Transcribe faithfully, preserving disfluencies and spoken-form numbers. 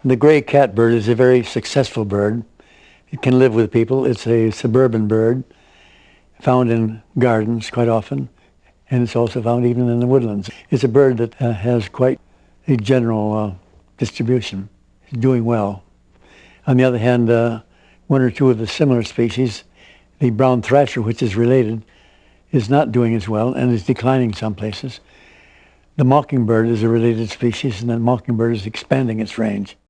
The gray catbird is a very successful bird. It can live with people. It's a suburban bird found in gardens quite often, and it's also found even in the woodlands. It's a bird that uh, has quite a general uh, distribution. It's doing well. On the other hand, uh, one or two of the similar species, the brown thrasher, which is related, is not doing as well and is declining some places. The mockingbird is a related species, and the mockingbird is expanding its range.